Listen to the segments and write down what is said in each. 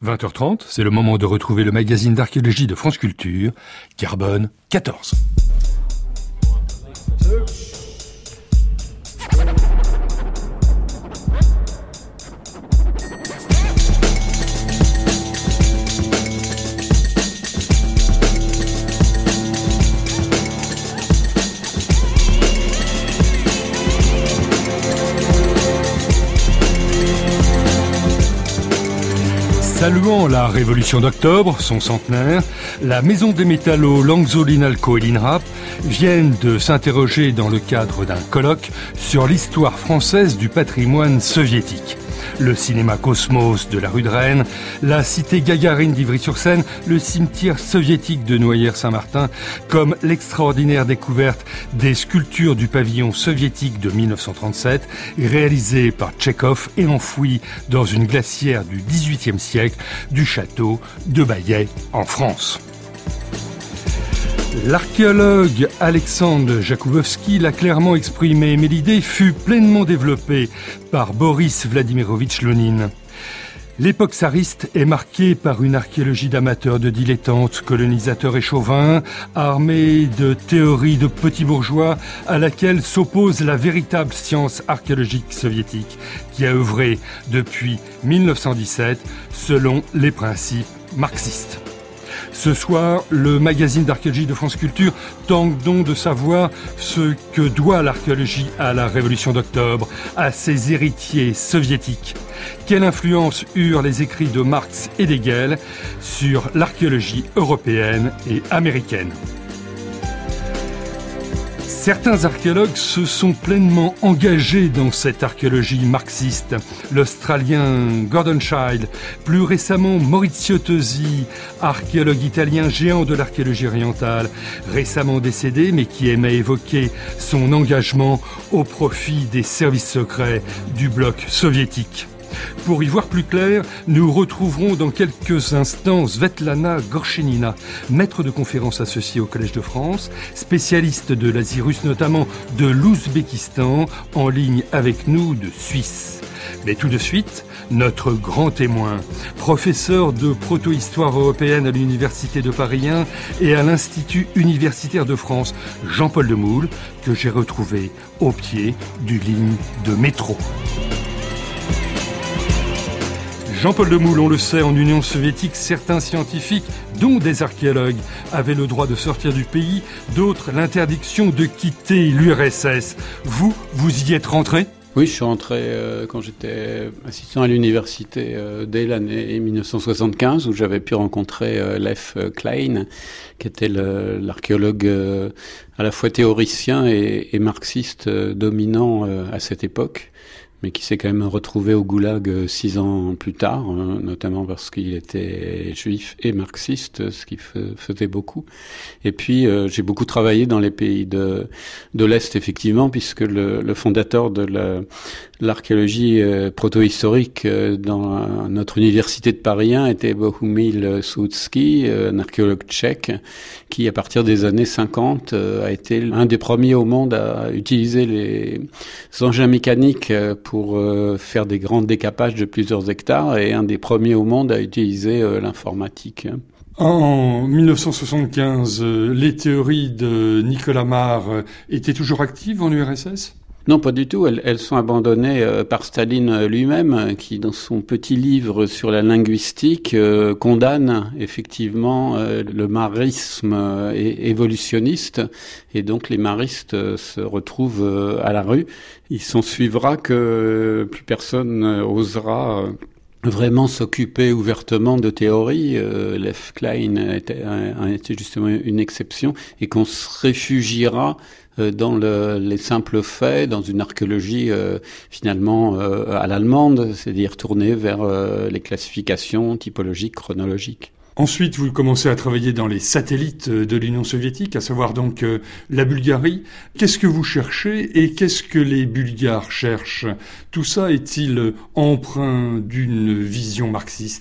20h30, c'est le moment de retrouver le magazine d'archéologie de France Culture, Carbone 14. Saluant la Révolution d'octobre, son centenaire, la Maison des métallos Langso Linalco et l'INRAP viennent de s'interroger dans le cadre d'un colloque sur l'histoire française du patrimoine soviétique. Le cinéma Cosmos de la rue de Rennes, la cité Gagarine d'Ivry-sur-Seine, le cimetière soviétique de Noyers-Saint-Martin, comme l'extraordinaire découverte des sculptures du pavillon soviétique de 1937, réalisées par Tchekhov et enfouies dans une glacière du XVIIIe siècle du château de Baillet en France. L'archéologue Alexandre Jakubowski l'a clairement exprimé, mais l'idée fut pleinement développée par Boris Vladimirovitch Lounine. L'époque tsariste est marquée par une archéologie d'amateurs, de dilettantes, colonisateurs et chauvins, armés de théories de petits bourgeois, à laquelle s'oppose la véritable science archéologique soviétique, qui a œuvré depuis 1917 selon les principes marxistes. Ce soir, le magazine d'archéologie de France Culture tente donc de savoir ce que doit l'archéologie à la Révolution d'octobre, à ses héritiers soviétiques. Quelle influence eurent les écrits de Marx et d'Hegel sur l'archéologie européenne et américaine ? Certains archéologues se sont pleinement engagés dans cette archéologie marxiste. L'Australien Gordon Childe, plus récemment Maurizio Tosi, archéologue italien géant de l'archéologie orientale, récemment décédé mais qui aimait évoquer son engagement au profit des services secrets du bloc soviétique. Pour y voir plus clair, nous retrouverons dans quelques instants Svetlana Gorchenina, maître de conférences associée au Collège de France, spécialiste de l'Asie russe, notamment de l'Ouzbékistan, en ligne avec nous de Suisse. Mais tout de suite, notre grand témoin, professeur de proto-histoire européenne à l'Université de Paris 1 et à l'Institut universitaire de France, Jean-Paul Demoule, que j'ai retrouvé au pied du ligne de métro. Jean-Paul Demoule, on le sait, en Union soviétique, certains scientifiques, dont des archéologues, avaient le droit de sortir du pays, d'autres l'interdiction de quitter l'URSS. Vous y êtes rentré ? Oui, je suis rentré quand j'étais assistant à l'université dès l'année 1975, où j'avais pu rencontrer Lev Klein, qui était l'archéologue à la fois théoricien et marxiste dominant à cette époque, mais qui s'est quand même retrouvé au goulag 6 ans plus tard, notamment parce qu'il était juif et marxiste, ce qui faisait beaucoup. Et puis j'ai beaucoup travaillé dans les pays de l'Est, effectivement, puisque le fondateur de l'archéologie proto-historique dans notre université de Paris 1 était Bohumil Soutsky, un archéologue tchèque, qui à partir des années 50 a été un des premiers au monde à utiliser les engins mécaniques pour faire des grands décapages de plusieurs hectares, et un des premiers au monde à utiliser l'informatique. En 1975, les théories de Nicolas Marr étaient toujours actives en URSS ? Non, pas du tout. Elles sont abandonnées par Staline lui-même, qui, dans son petit livre sur la linguistique, condamne effectivement le marrisme évolutionniste. Et donc, les marristes se retrouvent à la rue. Il s'en suivra que plus personne osera vraiment s'occuper ouvertement de théorie. Lev Klein a été justement une exception, et qu'on se réfugiera dans les simples faits, dans une archéologie finalement à l'allemande, c'est-à-dire tournée vers les classifications typologiques, chronologiques. Ensuite, vous commencez à travailler dans les satellites de l'Union soviétique, à savoir donc la Bulgarie. Qu'est-ce que vous cherchez et qu'est-ce que les Bulgares cherchent ? Tout ça est-il empreint d'une vision marxiste ?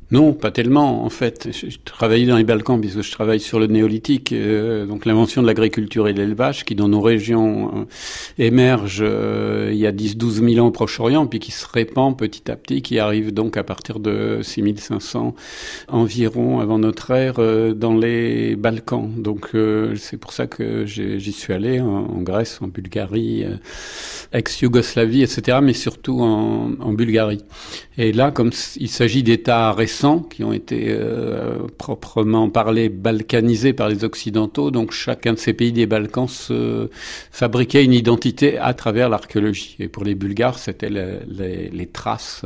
Non, pas tellement. En fait, je travaillais dans les Balkans puisque je travaille sur le néolithique, donc l'invention de l'agriculture et de l'élevage qui dans nos régions émerge il y a 10-12 000 ans au Proche-Orient puis qui se répand petit à petit, qui arrive donc à partir de 6500 environ avant notre ère dans les Balkans. Donc c'est pour ça que j'y suis allé en Grèce, en Bulgarie, ex-Yougoslavie, etc., mais surtout en Bulgarie. Et là, comme il s'agit d'États récents qui ont été proprement parlé balkanisés par les Occidentaux, donc chacun de ces pays des Balkans se fabriquait une identité à travers l'archéologie. Et pour les Bulgares, c'était les Thraces,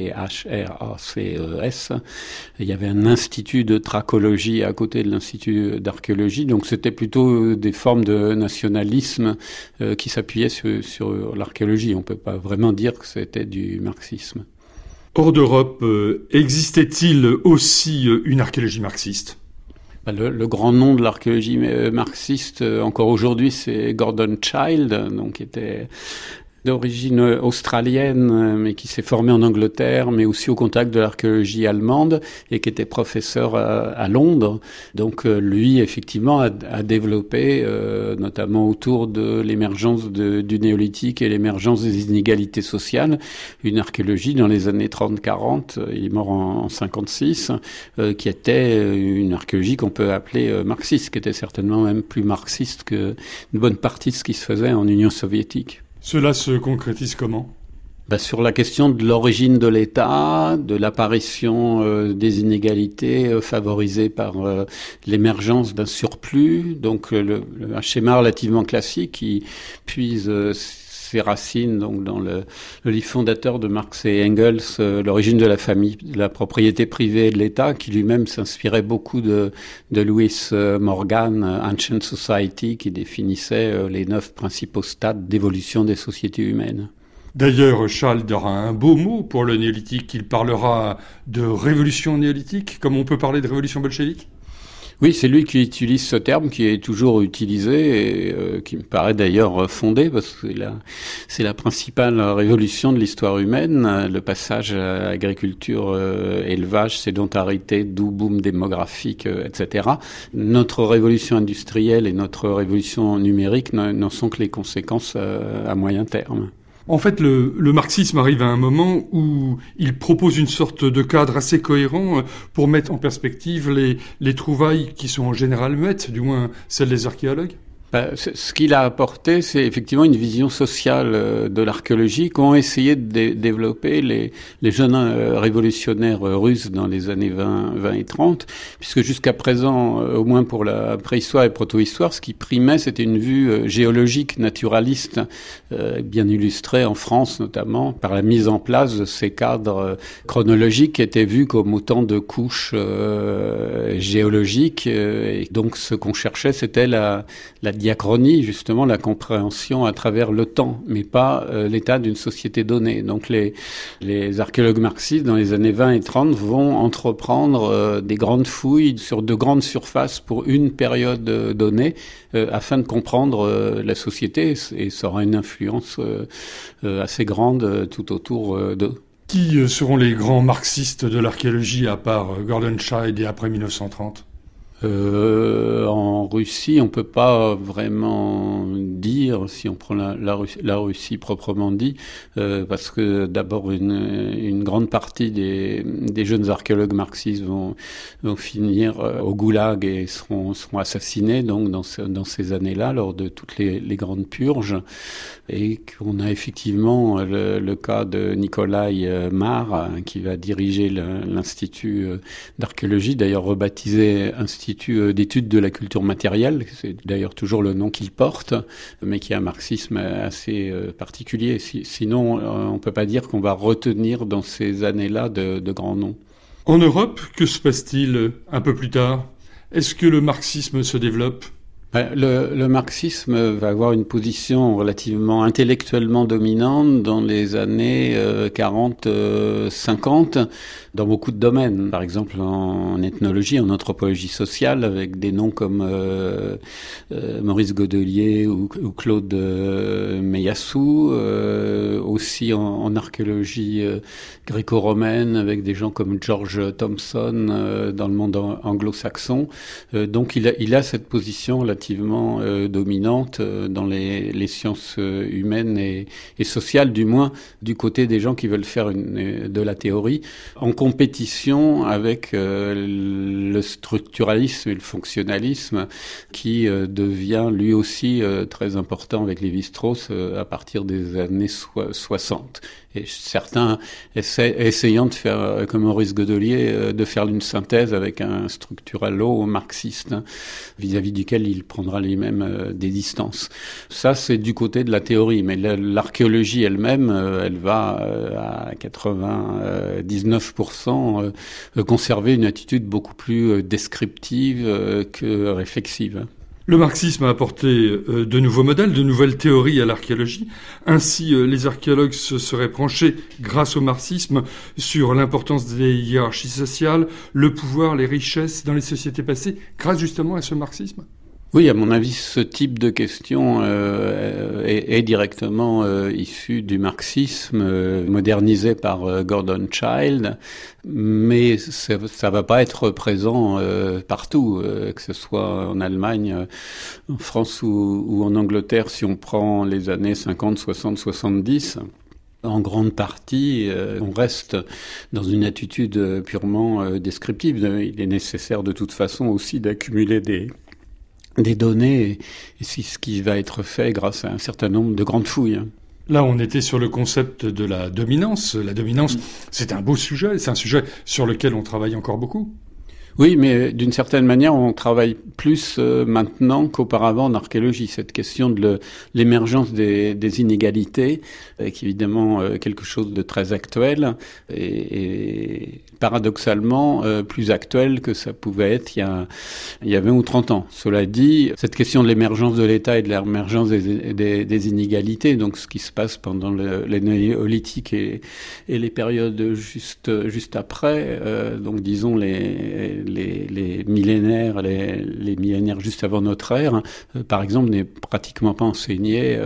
Thraces. Il y avait un institut de tracologie à côté de l'institut d'archéologie, donc c'était plutôt des formes de nationalisme qui s'appuyaient sur l'archéologie. On peut pas vraiment dire que c'était du marxisme. Hors d'Europe, existait-il aussi une archéologie marxiste ? Le grand nom de l'archéologie marxiste, encore aujourd'hui, c'est Gordon Childe, donc qui était d'origine australienne, mais qui s'est formé en Angleterre, mais aussi au contact de l'archéologie allemande, et qui était professeur à Londres. Donc lui, effectivement, a développé, notamment autour de l'émergence du néolithique et l'émergence des inégalités sociales, une archéologie dans les années 30-40, il est mort en 56, qui était une archéologie qu'on peut appeler marxiste, qui était certainement même plus marxiste qu'une bonne partie de ce qui se faisait en Union soviétique. Cela se concrétise comment ? Sur la question de l'origine de l'État, de l'apparition des inégalités favorisées par l'émergence d'un surplus, donc un schéma relativement classique qui puise ses racines donc dans le livre fondateur de Marx et Engels, l'origine de la famille, de la propriété privée et de l'État, qui lui-même s'inspirait beaucoup de Lewis Morgan, Ancient Society, qui définissait les 9 principaux stades d'évolution des sociétés humaines. D'ailleurs, Charles aura un beau mot pour le néolithique. Il parlera de révolution néolithique, comme on peut parler de révolution bolchevique ? Oui, c'est lui qui utilise ce terme, qui est toujours utilisé et qui me paraît d'ailleurs fondé, parce que c'est la principale révolution de l'histoire humaine, le passage à agriculture, élevage, sédentarité, doux boom démographique, etc. Notre révolution industrielle et notre révolution numérique n'en sont que les conséquences à moyen terme. En fait, le marxisme arrive à un moment où il propose une sorte de cadre assez cohérent pour mettre en perspective les trouvailles qui sont en général muettes, du moins celles des archéologues. Ce qu'il a apporté, c'est effectivement une vision sociale de l'archéologie qu'ont essayé de développer les jeunes révolutionnaires russes dans les années 20 et 30, puisque jusqu'à présent, au moins pour la préhistoire et protohistoire, ce qui primait, c'était une vue géologique, naturaliste, bien illustrée en France notamment, par la mise en place de ces cadres chronologiques qui étaient vus comme autant de couches géologiques. Et donc ce qu'on cherchait, c'était la diachronie, justement, la compréhension à travers le temps, mais pas l'état d'une société donnée. Donc les archéologues marxistes, dans les années 20 et 30, vont entreprendre des grandes fouilles sur de grandes surfaces pour une période donnée, afin de comprendre la société, et ça aura une influence assez grande tout autour d'eux. Qui seront les grands marxistes de l'archéologie, à part Gordon Childe et après 1930 ? En Russie, on peut pas vraiment dire, si on prend la Russie proprement dit, parce que d'abord une grande partie des jeunes archéologues marxistes vont finir au goulag et seront assassinés donc dans ces années-là lors de toutes les grandes purges, et qu'on a effectivement le cas de Nikolai Mar qui va diriger l'institut d'archéologie, d'ailleurs rebaptisé Institut d'études de la culture matérielle, c'est d'ailleurs toujours le nom qu'il porte, mais qui a un marxisme assez particulier. Sinon, on peut pas dire qu'on va retenir dans ces années-là de grands noms. En Europe, que se passe-t-il un peu plus tard ? Est-ce que le marxisme se développe ? Le marxisme va avoir une position relativement intellectuellement dominante dans les années 40-50 dans beaucoup de domaines. Par exemple en ethnologie, en anthropologie sociale, avec des noms comme Maurice Godelier ou Claude Meillassoux. Aussi en archéologie gréco-romaine, avec des gens comme George Thompson dans le monde anglo-saxon. Donc il a cette position relativement dominante dans les sciences humaines et sociales, du moins du côté des gens qui veulent faire de la théorie, en compétition avec le structuralisme et le fonctionnalisme qui devient lui aussi très important avec Lévi-Strauss à partir des années 60. Et certains essayant de faire, comme Maurice Godelier, de faire une synthèse avec un structuralo marxiste, vis-à-vis duquel il prendra lui-même des distances. Ça, c'est du côté de la théorie, mais l'archéologie elle-même, elle va à 99% conserver une attitude beaucoup plus descriptive que réflexive. Le marxisme a apporté de nouveaux modèles, de nouvelles théories à l'archéologie. Ainsi, les archéologues se seraient penchés, grâce au marxisme, sur l'importance des hiérarchies sociales, le pouvoir, les richesses dans les sociétés passées, grâce justement à ce marxisme. Oui, à mon avis, ce type de question est directement issu du marxisme, modernisé par Gordon Childe, mais ça va pas être présent partout, que ce soit en Allemagne, en France ou en Angleterre, si on prend les années 50, 60, 70. En grande partie, on reste dans une attitude purement descriptive. Il est nécessaire de toute façon aussi d'accumuler des données, et c'est ce qui va être fait grâce à un certain nombre de grandes fouilles. Là, on était sur le concept de la dominance. La dominance, c'est un beau sujet, c'est un sujet sur lequel on travaille encore beaucoup. Oui, mais d'une certaine manière, on travaille plus maintenant qu'auparavant en archéologie. Cette question de l'émergence des inégalités, qui est évidemment quelque chose de très actuel et paradoxalement plus actuel que ça pouvait être il y a 20 ou 30 ans. Cela dit, cette question de l'émergence de l'État et de l'émergence des inégalités, donc ce qui se passe pendant les néolithiques et les périodes juste après, donc disons les millénaires, les millénaires juste avant notre ère, par exemple, n'est pratiquement pas enseigné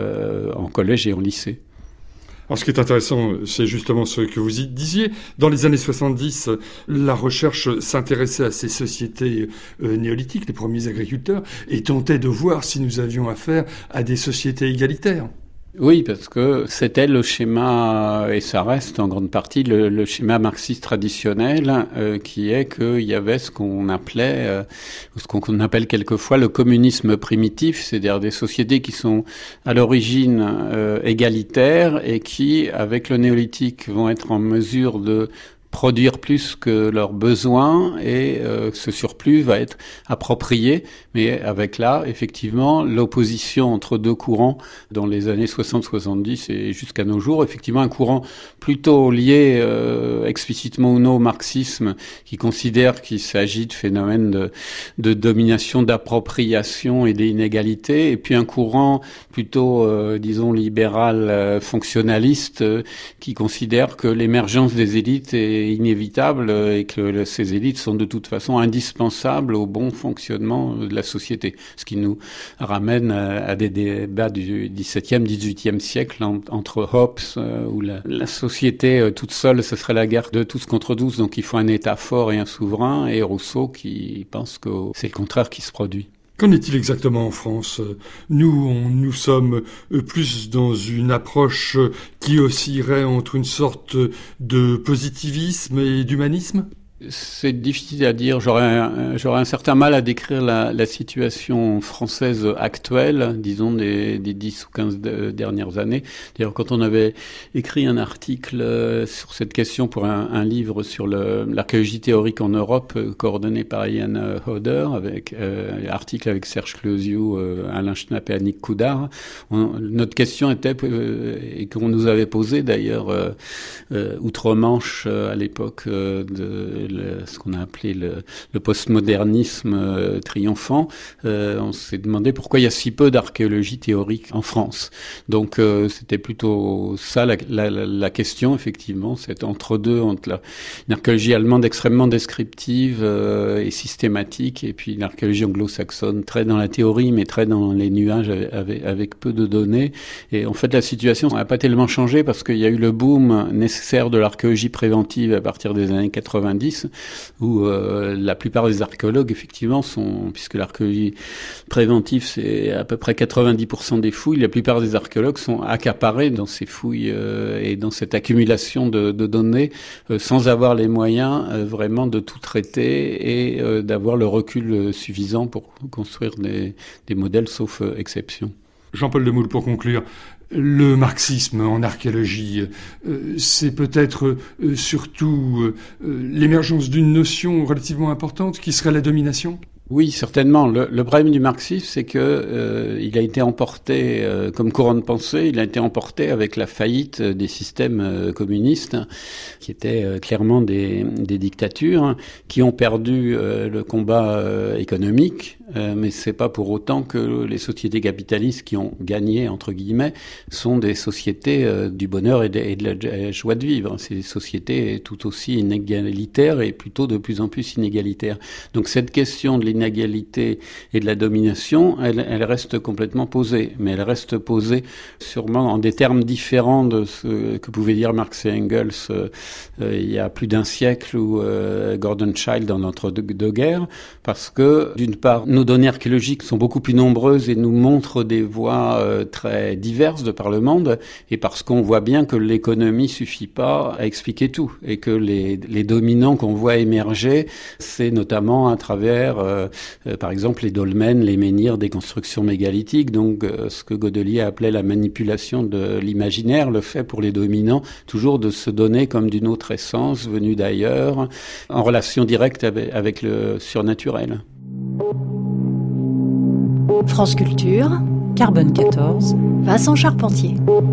en collège et en lycée. Alors, ce qui est intéressant, c'est justement ce que vous y disiez. Dans les années 70, la recherche s'intéressait à ces sociétés néolithiques, les premiers agriculteurs, et tentait de voir si nous avions affaire à des sociétés égalitaires. Oui, parce que c'était le schéma, et ça reste en grande partie le schéma marxiste traditionnel, qui est qu'il y avait ce qu'on appelait, ce qu'on appelle quelquefois le communisme primitif, c'est-à-dire des sociétés qui sont à l'origine égalitaires et qui, avec le néolithique, vont être en mesure de produire plus que leurs besoins, et ce surplus va être approprié, mais avec là, effectivement, l'opposition entre deux courants dans les années 60-70 et jusqu'à nos jours, effectivement un courant plutôt lié explicitement ou non au marxisme, qui considère qu'il s'agit de phénomènes de domination, d'appropriation et d'inégalité, et puis un courant plutôt, disons, libéral, fonctionnaliste, qui considère que l'émergence des élites est inévitable et que ces élites sont de toute façon indispensables au bon fonctionnement de la société. Ce qui nous ramène à des débats du XVIIe, XVIIIe siècle entre Hobbes, où la société toute seule, ce serait la guerre de tous contre tous, donc il faut un État fort et un souverain, et Rousseau qui pense que c'est le contraire qui se produit. Qu'en est-il exactement en France ? Nous sommes plus dans une approche qui oscillerait entre une sorte de positivisme et d'humanisme ? C'est difficile à dire. J'aurais un certain mal à décrire la situation française actuelle, disons des 10 ou 15 dernières années. D'ailleurs, quand on avait écrit un article sur cette question pour un livre sur l'archéologie théorique en Europe, coordonné par Ian Hodder, avec article avec Serge Closiou, Alain Schnapp et Annick Coudard, notre question était, et qu'on nous avait posée d'ailleurs outre-Manche à l'époque de ce qu'on a appelé le postmodernisme triomphant, on s'est demandé pourquoi il y a si peu d'archéologie théorique en France. Donc c'était plutôt ça la question, effectivement, c'est entre-deux, entre une archéologie allemande extrêmement descriptive et systématique, et puis l'archéologie anglo-saxonne très dans la théorie, mais très dans les nuages avec peu de données. Et en fait, la situation n'a pas tellement changé parce qu'il y a eu le boom nécessaire de l'archéologie préventive à partir des années 90, où la plupart des archéologues, effectivement, puisque l'archéologie préventive, c'est à peu près 90% des fouilles, la plupart des archéologues sont accaparés dans ces fouilles et dans cette accumulation de données sans avoir les moyens vraiment de tout traiter et d'avoir le recul suffisant pour construire des modèles, sauf exception. Jean-Paul Demoule, pour conclure, le marxisme en archéologie, c'est peut-être surtout l'émergence d'une notion relativement importante qui serait la domination ? Oui, certainement. Le problème du marxisme, c'est que il a été emporté, comme courant de pensée, il a été emporté avec la faillite des systèmes communistes, qui étaient clairement des dictatures, qui ont perdu le combat économique. Mais c'est pas pour autant que les sociétés capitalistes qui ont gagné, entre guillemets, sont des sociétés du bonheur et de la joie de vivre. C'est des sociétés tout aussi inégalitaires et plutôt de plus en plus inégalitaires. Donc cette question de l'inégalité et de la domination, elle reste complètement posée. Mais elle reste posée sûrement en des termes différents de ce que pouvaient dire Marx et Engels il y a plus d'un siècle, ou Gordon Childe dans l'entre-deux-guerres, parce que d'une part, nos données archéologiques sont beaucoup plus nombreuses et nous montrent des voies très diverses de par le monde, et parce qu'on voit bien que l'économie suffit pas à expliquer tout, et que les dominants qu'on voit émerger, c'est notamment à travers, par exemple, les dolmens, les menhirs des constructions mégalithiques, donc ce que Godelier appelait la manipulation de l'imaginaire, le fait pour les dominants toujours de se donner comme d'une autre essence venue d'ailleurs, en relation directe avec le surnaturel. France Culture, Carbone 14, Vincent Charpentier.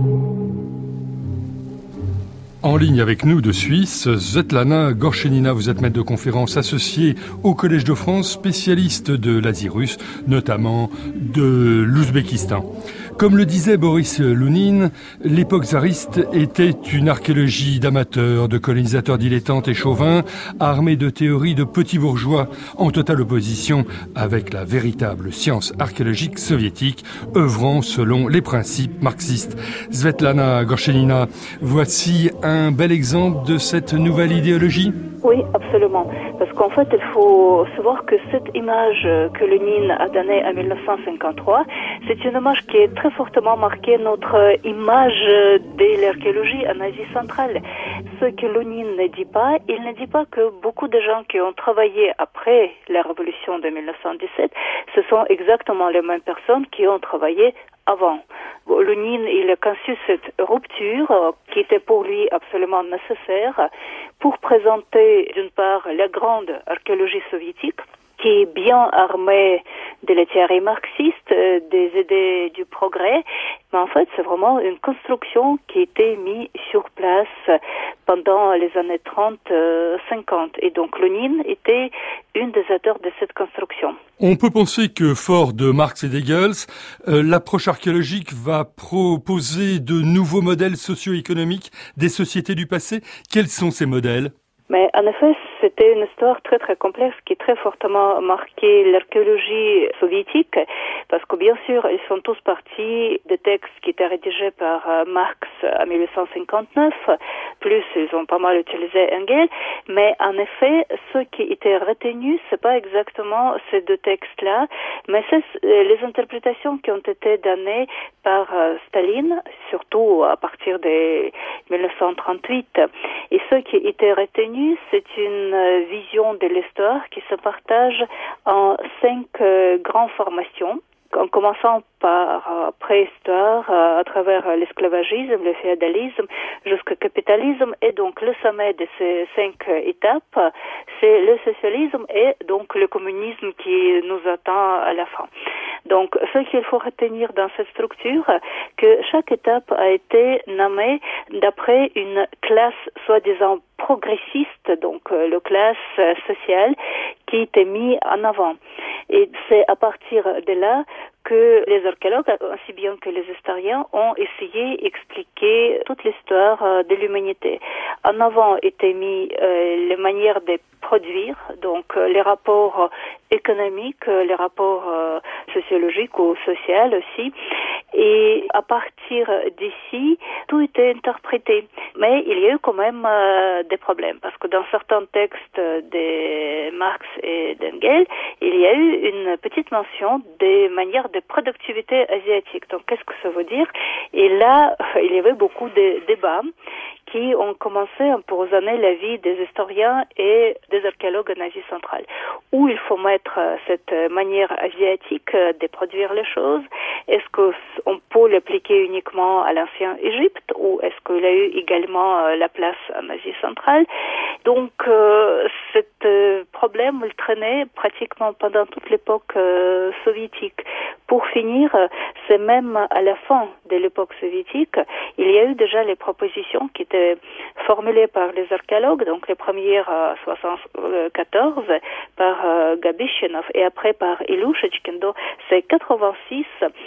En ligne avec nous de Suisse, Svetlana Gorchenina, vous êtes maître de conférence associée au Collège de France, spécialiste de l'Asie russe, notamment de l'Ouzbékistan. Comme le disait Boris Lounine, l'époque tsariste était une archéologie d'amateurs, de colonisateurs dilettantes et chauvins, armés de théories de petits bourgeois, en totale opposition avec la véritable science archéologique soviétique, œuvrant selon les principes marxistes. Svetlana Gorchenina, voici un bel exemple de cette nouvelle idéologie ? Oui, absolument. Parce qu'en fait, il faut savoir que cette image que Lénine a donnée en 1953, c'est une image qui est très fortement marquée notre image de l'archéologie en Asie centrale. Ce que Lénine ne dit pas, il ne dit pas que beaucoup de gens qui ont travaillé après la révolution de 1917, ce sont exactement les mêmes personnes qui ont travaillé avant. Lénine, il a conçu cette rupture qui était pour lui absolument nécessaire pour présenter d'une part la grande archéologie soviétique qui est bien armée de la théorie marxiste, des idées du progrès, mais en fait c'est vraiment une construction qui a été mise sur place pendant les années 30-50 et donc Lénine était une des auteurs de cette construction. On peut penser que, fort de Marx et d'Engels, l'approche archéologique va proposer de nouveaux modèles socio-économiques des sociétés du passé. Quels sont ces modèles ? Mais en effet, c'était une histoire très très complexe qui a très fortement marqué l'archéologie soviétique parce que bien sûr, ils sont tous partis des textes qui étaient rédigés par Marx en 1859, plus ils ont pas mal utilisé Engels, mais en effet, ce qui était retenu, c'est pas exactement ces deux textes-là, mais c'est les interprétations qui ont été données par Staline, surtout à partir de 1938. Et ce qui était retenu, c'est une vision de l'histoire qui se partage en 5 grandes formations, en commençant par préhistoire, à travers l'esclavagisme, le féodalisme, jusqu'au capitalisme, et donc le sommet de ces 5 étapes, c'est le socialisme et donc le communisme qui nous attend à la fin. Donc, ce qu'il faut retenir dans cette structure, que chaque étape a été nommée d'après une classe soi-disant progressiste, donc le classe sociale, qui était mis en avant. Et c'est à partir de là que les archéologues, aussi bien que les historiens, ont essayé d'expliquer toute l'histoire de l'humanité. En avant étaient mis les manières de produire, donc les rapports économiques, les rapports sociologiques ou sociaux aussi. Et à partir d'ici, tout était interprété. Mais il y a eu quand même des problèmes, parce que dans certains textes de Marx et d'Engels, il y a eu une petite mention des manières de productivité asiatique. Donc, qu'est-ce que ça veut dire? Et là, il y avait beaucoup de débats qui ont commencé à empoisonner la vie des historiens et des archéologues en Asie centrale. Où il faut mettre cette manière asiatique de produire les choses? Est-ce qu'on peut l'appliquer uniquement à l'ancien Égypte ou est-ce qu'il a eu également la place en Asie centrale? Donc, ce problème, il traînait pratiquement pendant toute l'époque soviétique. Pour finir, c'est même à la fin de l'époque soviétique, il y a eu déjà les propositions qui étaient formulées par les archéologues, donc les premières en 1974 par Gabichinov et après par Ilyushchkin, c'est 86,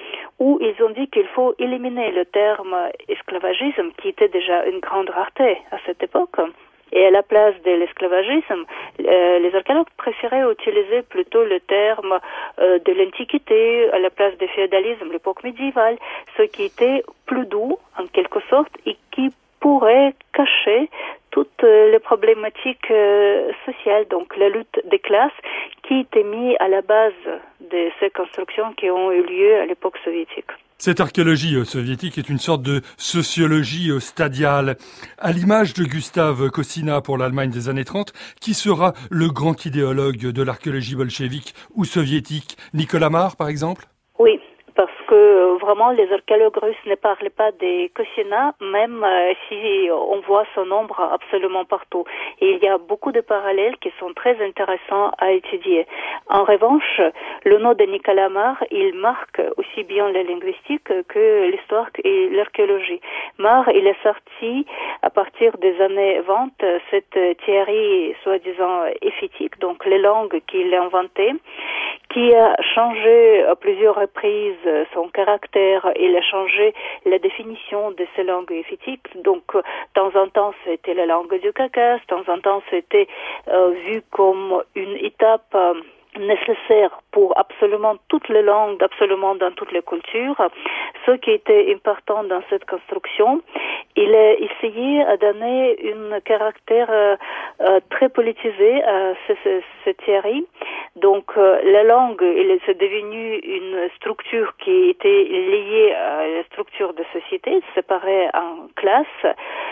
où ils ont dit qu'il faut éliminer le terme esclavagisme, qui était déjà une grande rareté à cette époque. Et à la place de l'esclavagisme, les archéologues préféraient utiliser plutôt le terme de l'Antiquité à la place du féodalisme, l'époque médiévale, ce qui était plus doux, en quelque sorte, et qui pourrait cacher toutes les problématiques sociales, donc la lutte des classes, qui était mise à la base de ces constructions qui ont eu lieu à l'époque soviétique. Cette archéologie soviétique est une sorte de sociologie stadiale. À l'image de Gustav Kosyna pour l'Allemagne des années 30, qui sera le grand idéologue de l'archéologie bolchevique ou soviétique? Nicolas Marr, par exemple? Oui, parce que vraiment les archéologues russes ne parlent pas de Kosyna, même si on voit son ombre absolument partout. Et il y a beaucoup de parallèles qui sont très intéressants à étudier. En revanche, le nom de Nicolas Marr, il marque aussi bien la linguistique que l'histoire et l'archéologie. Marr, il est sorti à partir des années 20 cette théorie soi-disant éphétique, donc les langues qu'il a inventées, qui a changé à plusieurs reprises son caractère. Il a changé la définition de ces langues éphétiques. Donc, de temps en temps, c'était la langue du Caucase, de temps en temps, c'était vu comme une étape nécessaire pour absolument toutes les langues, absolument dans toutes les cultures. Ce qui était important dans cette construction, il a essayé de donner un caractère très politisé à cette théorie. Donc la langue, c'est devenu une structure qui était liée à la structure de société, séparée en classes.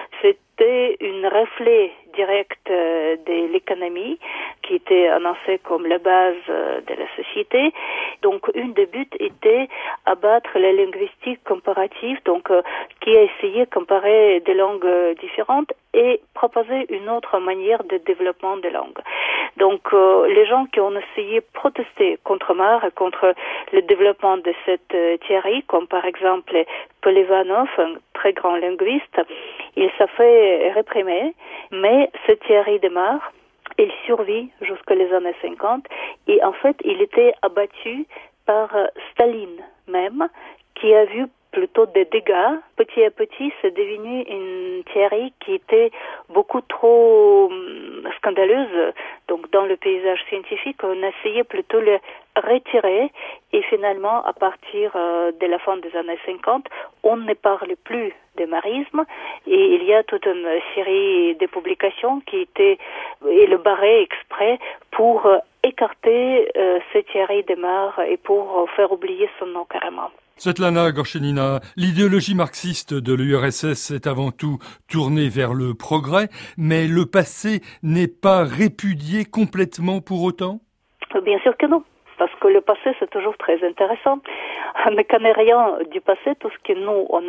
C'était un reflet direct de l'économie qui était annoncé comme la base de la société. Donc, une des buts était abattre la linguistique comparative, donc qui a essayé de comparer des langues différentes et proposer une autre manière de développement des langues. Donc, les gens qui ont essayé de protester contre Marr et contre le développement de cette théorie, comme par exemple Polivanov, un très grand linguiste, il s'est fait réprimer, mais cette théorie de Marr, il survit jusqu'aux années 50 et en fait, il était abattu par Staline même, qui a vu plutôt des dégâts. Petit à petit, c'est devenu une théorie qui était beaucoup trop scandaleuse. Donc, dans le paysage scientifique, on a essayé plutôt de le retirer et finalement, à partir de la fin des années 50, on ne parle plus de marisme et il y a toute une série de publications qui étaient élaborées exprès pour écarter cette théorie de Marr et pour faire oublier son nom carrément. Svetlana Gorchenina, l'idéologie marxiste de l'URSS est avant tout tournée vers le progrès, mais le passé n'est pas répudié complètement pour autant? Bien sûr que non. parce que le passé c'est toujours très intéressant. On ne connaît rien du passé, tout ce que nous on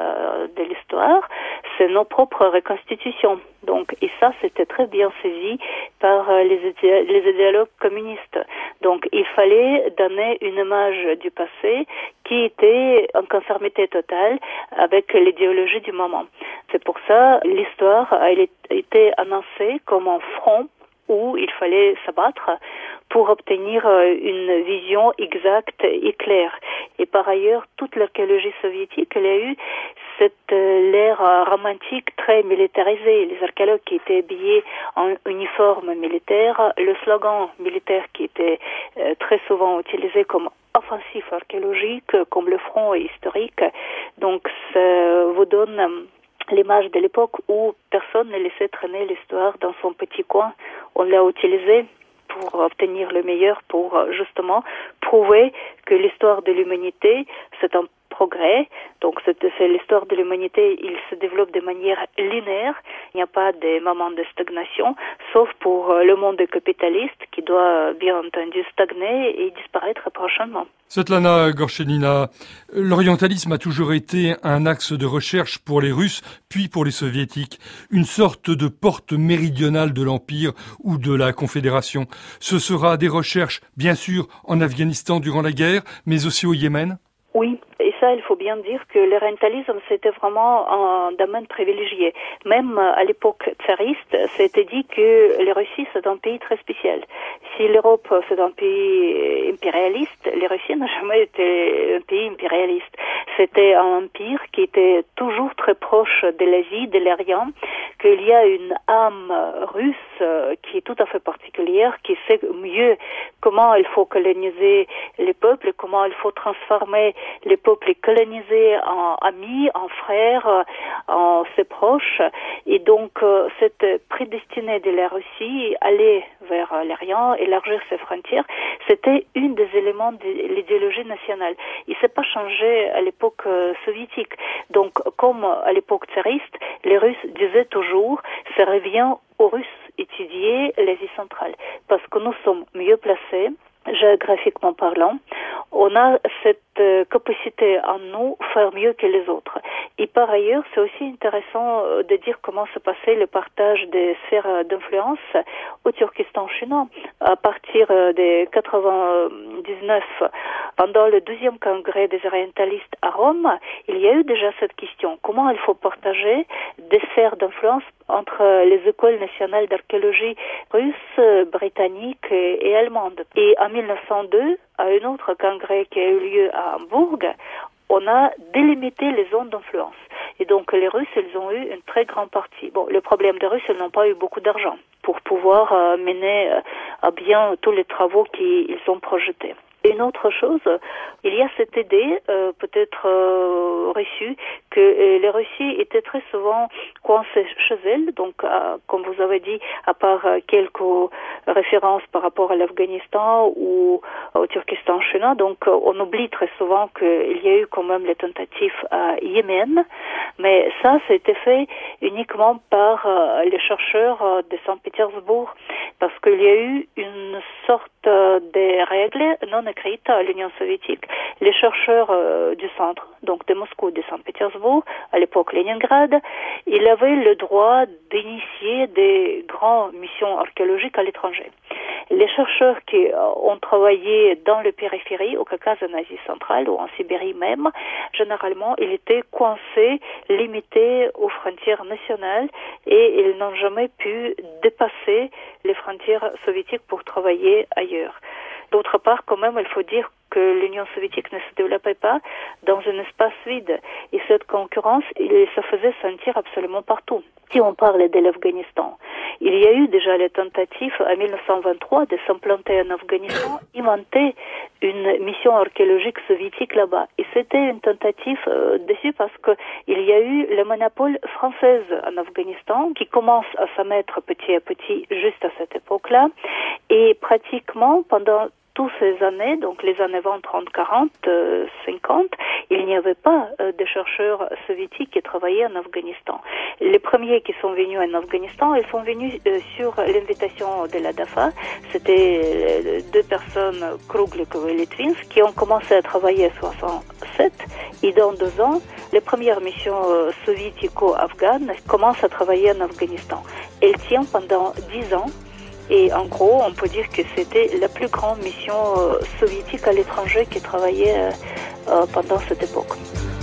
a de l'histoire, c'est nos propres reconstitutions. Donc, et ça c'était très bien saisi par les idéologues communistes. Donc il fallait donner une image du passé qui était en conformité totale avec l'idéologie du moment. C'est pour ça l'histoire a été annoncée comme un front où il fallait s'abattre pour obtenir une vision exacte et claire. Et par ailleurs, toute l'archéologie soviétique, elle a eu cette l'ère romantique très militarisée. Les archéologues qui étaient habillés en uniforme militaire, le slogan militaire qui était très souvent utilisé comme offensif archéologique, comme le front historique. Donc ça vous donne l'image de l'époque où personne ne laissait traîner l'histoire dans son petit coin. On l'a utilisé pour obtenir le meilleur, pour justement prouver que l'histoire de l'humanité, c'est un progrès. Donc c'est l'histoire de l'humanité, il se développe de manière linéaire. Il n'y a pas de moments de stagnation, sauf pour le monde capitaliste qui doit bien entendu stagner et disparaître prochainement. Svetlana Gorchenina, l'orientalisme a toujours été un axe de recherche pour les Russes, puis pour les Soviétiques, une sorte de porte méridionale de l'Empire ou de la Confédération. Ce sera des recherches, bien sûr, en Afghanistan durant la guerre, mais aussi au Yémen? Oui, et ça, il faut bien dire que l'orientalisme, c'était vraiment un domaine privilégié. Même à l'époque tsariste, c'était dit que la Russie, c'est un pays très spécial. Si l'Europe, c'est un pays impérialiste, la Russie n'a jamais été un pays impérialiste. C'était un empire qui était toujours très proche de l'Asie, de l'Orient, qu'il y a une âme russe qui est tout à fait particulière, qui sait mieux comment il faut coloniser les peuples, comment il faut transformer les peuples colonisés en amis, en frères, en ses proches. Et donc, cette prédestinée de la Russie, aller vers l'Orient, élargir ses frontières, c'était une des éléments de l'idéologie nationale. Il ne s'est pas changé à l'époque soviétique. Donc, comme à l'époque tsariste, les Russes disaient toujours, ça revient aux Russes étudier l'Asie centrale, parce que nous sommes mieux placés, géographiquement parlant, on a cette capacité en nous faire mieux que les autres. Et par ailleurs, c'est aussi intéressant de dire comment se passait le partage des sphères d'influence au Turkestan chinois. À partir de 99, pendant le 12e congrès des orientalistes à Rome, il y a eu déjà cette question. Comment il faut partager des sphères d'influence entre les écoles nationales d'archéologie russes, britanniques et allemandes. Et en 1902, à un autre congrès qui a eu lieu à Hambourg, on a délimité les zones d'influence. Et donc les Russes, ils ont eu une très grande partie. Bon, le problème des Russes, ils n'ont pas eu beaucoup d'argent pour pouvoir mener à bien tous les travaux qu'ils ont projetés. Une autre chose, il y a cette idée, peut-être reçue, que la Russie était très souvent coincée chez elle. Donc, comme vous avez dit, à part quelques références par rapport à l'Afghanistan ou au Turkestan chinois, donc on oublie très souvent qu'il y a eu quand même les tentatives à Yémen. Mais ça a été fait uniquement par les chercheurs de Saint-Pétersbourg, parce qu'il y a eu une sorte de règles non écrites à l'Union soviétique. Les chercheurs du centre, donc de Moscou, de Saint-Pétersbourg, à l'époque Leningrad, ils avaient le droit d'initier des grandes missions archéologiques à l'étranger. Les chercheurs qui ont travaillé dans le périphérie, au Caucase, en Asie centrale ou en Sibérie même, généralement, ils étaient coincés, limités aux frontières nationales et ils n'ont jamais pu dépasser les frontières soviétiques pour travailler ailleurs. D'autre part, quand même, il faut dire que l'Union soviétique ne se développait pas dans un espace vide. Et cette concurrence, il se faisait sentir absolument partout. Si on parle de l'Afghanistan, il y a eu déjà les tentatives en 1923 de s'implanter en Afghanistan, inventer une mission archéologique soviétique là-bas. Et c'était une tentative dessus parce que il y a eu le monopole français en Afghanistan qui commence à se mettre petit à petit juste à cette époque-là. Et pratiquement pendant toutes ces années, donc les années 20, 30, 40, 50, il n'y avait pas de chercheurs soviétiques qui travaillaient en Afghanistan. Les premiers qui sont venus en Afghanistan, ils sont venus sur l'invitation de la DAFA. C'était deux personnes, Kruglikov et Litvins, qui ont commencé à travailler en 67. Et dans 2 ans, les premières missions soviético-afghanes commencent à travailler en Afghanistan. Elles tiennent pendant 10 ans. Et en gros, on peut dire que c'était la plus grande mission soviétique à l'étranger qui travaillait pendant cette époque.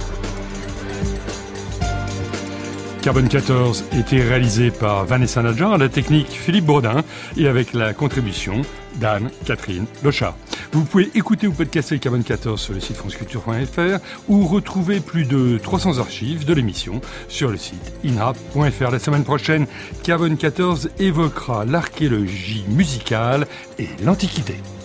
Carbone 14 était réalisé par Vanessa Nadjar, à la technique Philippe Bourdin et avec la contribution d'Anne-Catherine Lochard. Vous pouvez écouter ou podcaster Carbone 14 sur le site franceculture.fr ou retrouver plus de 300 archives de l'émission sur le site inrap.fr. La semaine prochaine, Carbone 14 évoquera l'archéologie musicale et l'Antiquité.